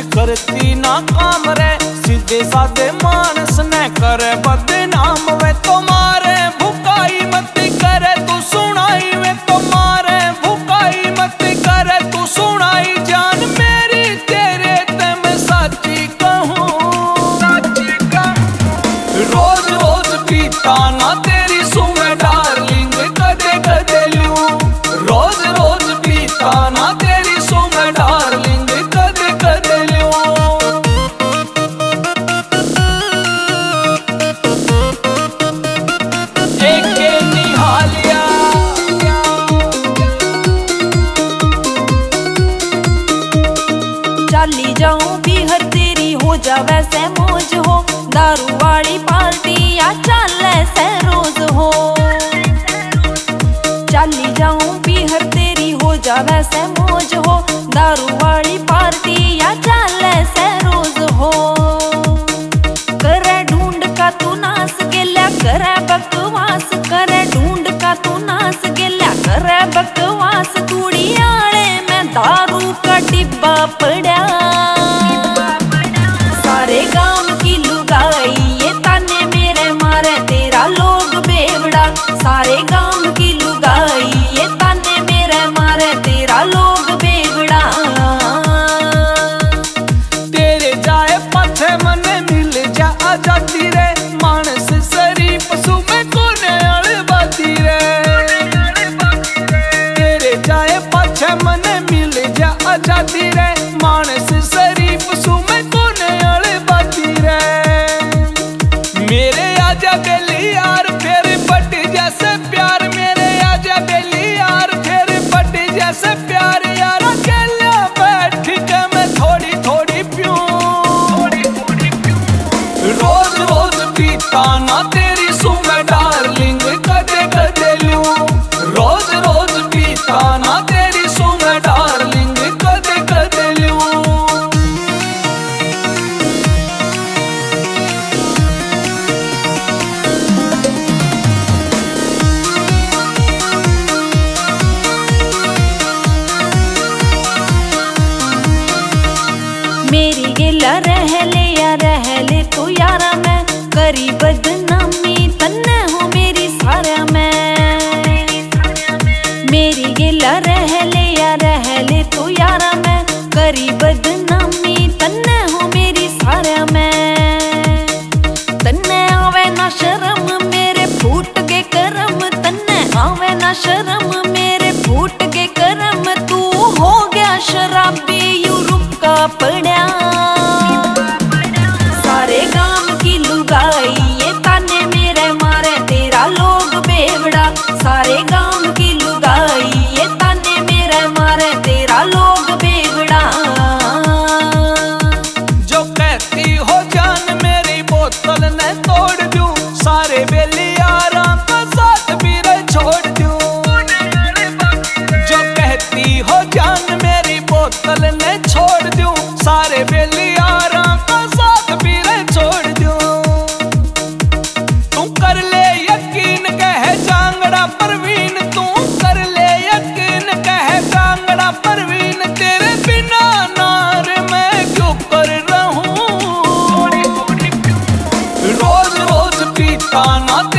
करती ना काम रे, सीधे साधे मानस ने करे बदनाम वे। तो मारे भुकाई मत करे तू सुनाई वे, तो मारे भुकाई मत करे तू सुनाई। जान मेरी तेरे ते मैं साची कहूँ, रोज रोज पीता ना तेरी सुमे डार्लिंग कदे कदे लूं। रोज रोज पीता ना तेरी सुमे डार्लिंग कदे कदे लूं। चली जाऊं बिहर तेरी हो जावे से मौज हो, दारू वाली पार्टी या चले से रोज हो। चली जाऊं बिहर तेरी हो जावे से मौज हो, दारू वाली पार्टी या चले से रोज हो। करे ढूंढ का तू नास गेल्या, करे बकवास, करे ढूंढ का तू नास गेल्या, करे बकवास। तूड़ी आले में दारू का डिब्बा पड़ा, सारे गांव की लुगाई ये ताने मेरे मारे तेरा लोग बेवड़ा। सारे गांव की लुगाई ये ताने मेरे मारे तेरा लोग बेवड़ा। तेरे जाए पाछे मने मिल जा आजादी रे, मानस शरीफ सुमे कोने अलबादी रे। तेरे जाए पाछे मने मिल जा आजादी रे, मानस शरीफ सुमे कोने अलबादी रे। मेरे आजा बेली यार फिर बट जैसे प्यार, मेरे आजा बेली यार फिर बट जैसे प्यार। यार अकेला बैठ के मैं थोड़ी थोड़ी पीऊं, रोज रोज पीता ना तेरी सुमे डार्लिंग कदे कदे लूं। रोज रोज पीता ना तेरी सुमे डार्लिंग कदे कदे लूं। मेरी गिला रह ले या रह ले तू यारा, मैं करी बदनामी तन्ने हो मेरी सारा मैं। मेरी गिला रह ले या रह ले तू यारा, मैं करी बदनामी तन्ने हो मेरी सारा मैं। तन्ने आवे ना शर्म मेरे फूट के करम, तन्ने आवे ना शर्म मेरे फूट के करम। तू हो गया शराबी यूरोप का पड़ा, सारे गांव की लुगाई ये ताने मेरे मारे तेरा लोग बेवड़ा। सारे गांव की लुगाई ये ताने मेरे मारे तेरा लोग बेवड़ा। जो कहती हो जान मेरी बोतल ने तोड़ दूं, सारे बेली यारां का साथ भी रे छोड़ दूं। जो कहती हो जान मेरी बोतल ने छोड़ दूं, सारे बेली यारां का साथ भी रे छोड़ दूं। तू कर ले यकीन कह जांगड़ा परवीन, तू कर ले यकीन कह जांगड़ा परवीन। तेरे बिना नार मैं क्यों कर रहूं, रोज रोज पीता ना